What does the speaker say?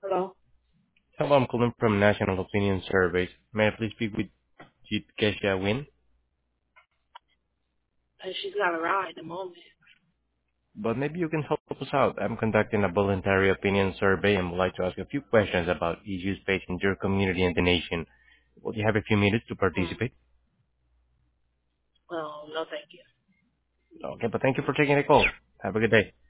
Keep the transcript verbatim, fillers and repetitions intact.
Hello. Hello, I'm calling from National Opinion Surveys. May I please speak with Jit Kesha Win? And she's not around at the moment. But maybe you can help us out. I'm conducting a voluntary opinion survey and would like to ask a few questions about issues facing your community and the nation. Would you have a few minutes to Hmm. participate? Well, no, thank you. Okay, but thank you for taking the call. Have a good day.